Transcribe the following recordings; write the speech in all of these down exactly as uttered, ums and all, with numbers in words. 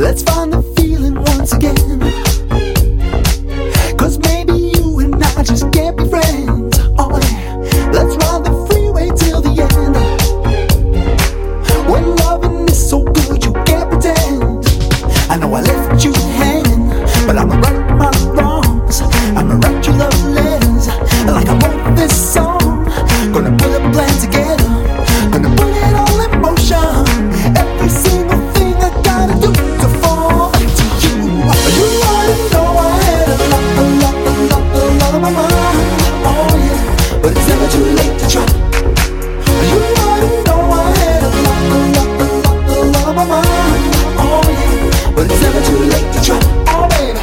Let's find the feeling once again. Cause maybe you and I just can't be friends. Oh yeah, let's ride the freeway till the end. When loving is so good you can't pretend. I know I left you hanging, but I'ma right my wrongs. I'ma write you love letters like I wrote this song. Gonna put a plan together, gonna put it all in motion. Every single thing I gotta do to fall back to you. You ought to know I had a lot, a lot, a lot, a lot on my mind. Oh yeah, but it's never too late to try. You ought to know I had a lot, a lot, a lot, a lot on my mind. Oh yeah, but it's never too late to try. Oh baby.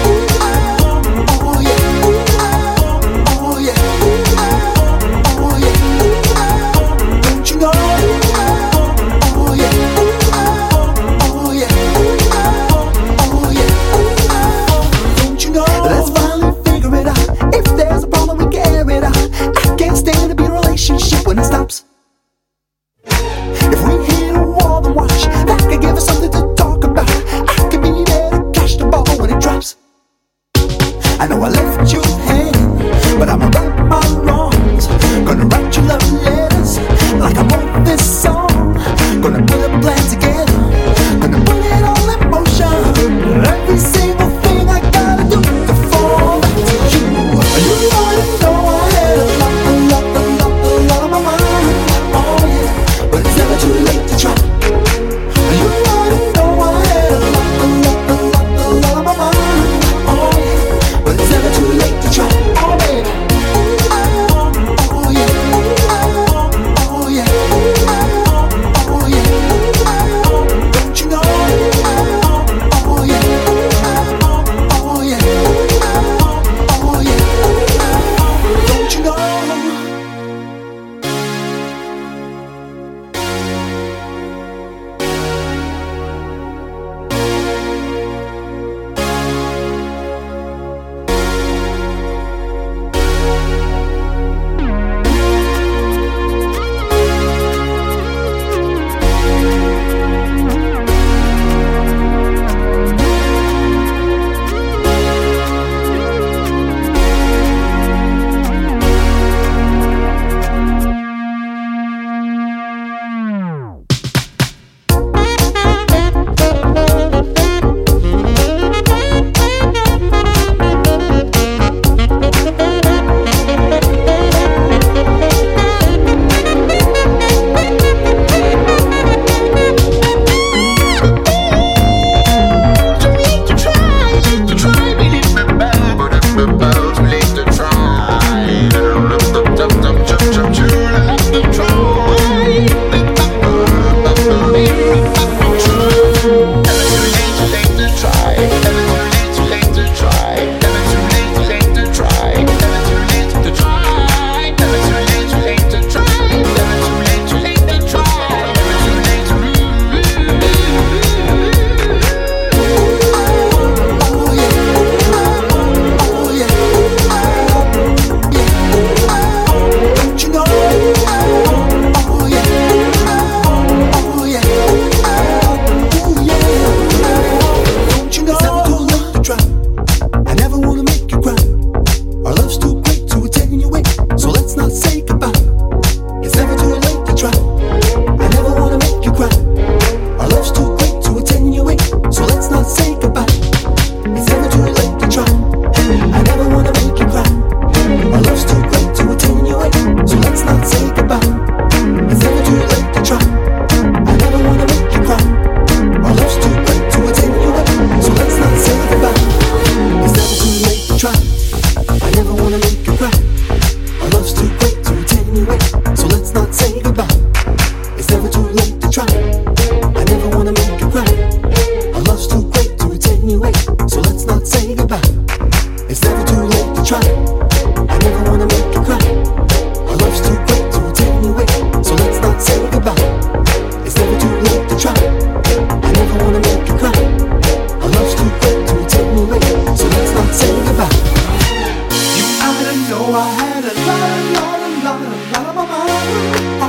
When it stops, if we hit a wall, then watch. That could give us something to talk about. I could be there to catch the ball when it drops. I know I left you hanging, but I'ma right my wrongs. Gonna write you love letters like I wrote this song. Gonna put a plan together, gonna put it all in motion. Every single thing I gotta do to fall back to you. You ought to know I had a lot, a lot, a lot, a lot on my mind. Oh yeah, but it's never too late to try. You ought to know I had a lot, a lot, a lot, a lot on my mind. Oh yeah, but it's never too late to try. Oh baby. Oh yeah. Oh yeah. Oh yeah. Don't you know? Oh yeah. Oh yeah. Oh yeah. Don't you know?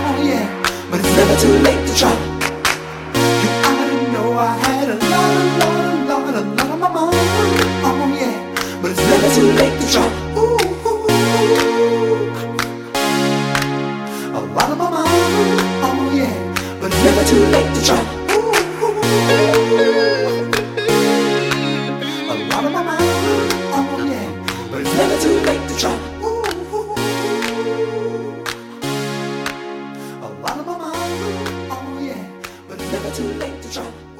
Never too late to try. You ought to know I had a lot of love. too late to try. Ooh, ooh, a lot of my mind, oh yeah, but never too late to try. Ooh, a lot of my mind, oh yeah, but it's never too late to try. Ooh, a lot of my mind, oh yeah, but it's never too late to try.